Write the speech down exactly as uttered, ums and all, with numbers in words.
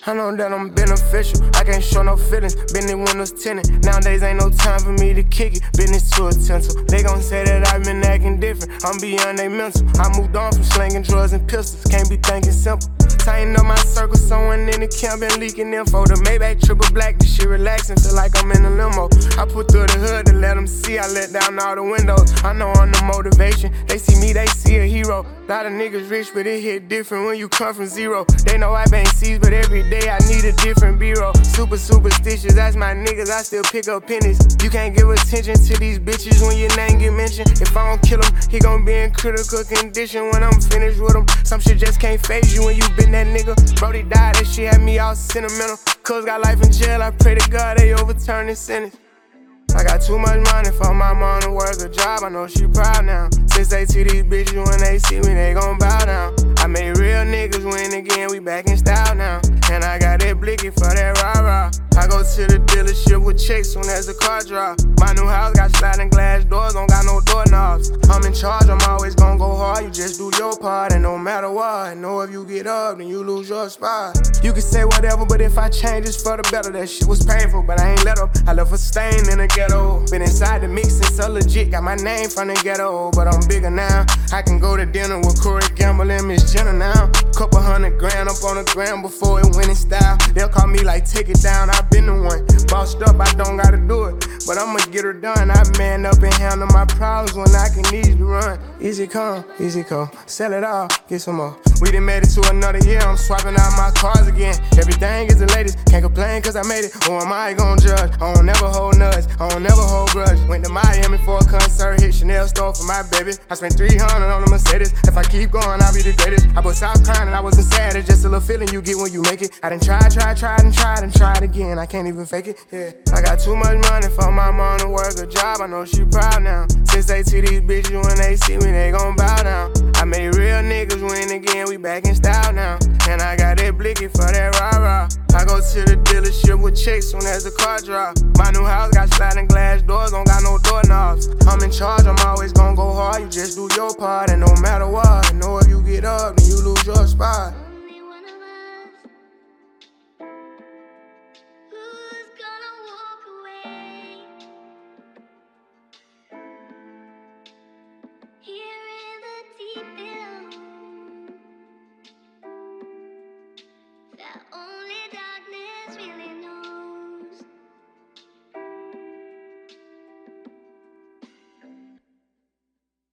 I know that I'm beneficial, I can't show no feelings. Been in windows tinted, nowadays ain't no time for me to kick it. Business too essential, they gon' say that I've been acting different. I'm beyond they mental, I moved on from slanging drugs and pistols. Can't be thinking simple, tighten up my circle, someone in the camp been leaking info. The Maybach triple black, this shit relaxing, feel like I'm in a limo. I put through the hood to let them see, I let down all the windows. I know I'm the motivation, they see me, they see a hero. Lot of niggas rich, but it hit different when you come from zero. They know I bang C's, but every day I need a different B-roll. Super superstitious, that's my niggas, I still pick up pennies. You can't give attention to these bitches when your name get mentioned. If I don't kill him, he gon' be in critical condition when I'm finished with him. Some shit just can't phase you when you been that nigga. Brody died, that shit had me all sentimental. Cuz got life in jail, I pray to God they overturn this sentence. I got too much money for my mom to work a job, I know she proud now. Since they see these bitches when they see me, they gon' bow down. I made real niggas win again, we back in style now. And I got that blicky for that rah-rah. I go to the dealership with checks soon as the car drop. My new house got sliding glass doors, don't got no doorknobs. I'm in charge, I'm always gon' go hard, you just do your part. And no matter what, I know if you get up, then you lose your spot. You can say whatever, but if I change, it's for the better. That shit was painful, but I ain't let up. I left a stain in the ghetto. Been inside the mix and so legit, got my name from the ghetto. But I'm bigger now, I can go to dinner with Corey Gamble and Miss Jenna now. Couple hundred grand up on the gram before it went in style. They'll call me like, take it down, I been the one. Bossed up, I don't gotta do it, but I'ma get her done. I man up and handle my problems when I can easily run. Easy come, easy go, sell it all, get some more. We done made it to another year, I'm swapping out my cars again. Everything is the latest, can't complain cause I made it. Or am I gon' judge? I don't never hold nuts, I don't never hold grudge. Went to Miami for a concert, hit Chanel store for my baby. I spent three hundred on the Mercedes, if I keep going I'll be the greatest. I bust out crying and I wasn't sad, it's just a little feeling you get when you make it. I done tried, tried, tried and tried and tried again, I can't even fake it, yeah. I got too much money for my mom to work a job, I know she proud now. Since they see these bitches when they see me, they gon' bow down. I made real niggas win again, we back in style now. And I got that blicky for that rah-rah. I go to the dealership with checks soon as the car drop. My new house got sliding glass doors, don't got no doorknobs. I'm in charge, I'm always gon' go hard, you just do your part. And no matter what, I know if you get up, then you lose your spot.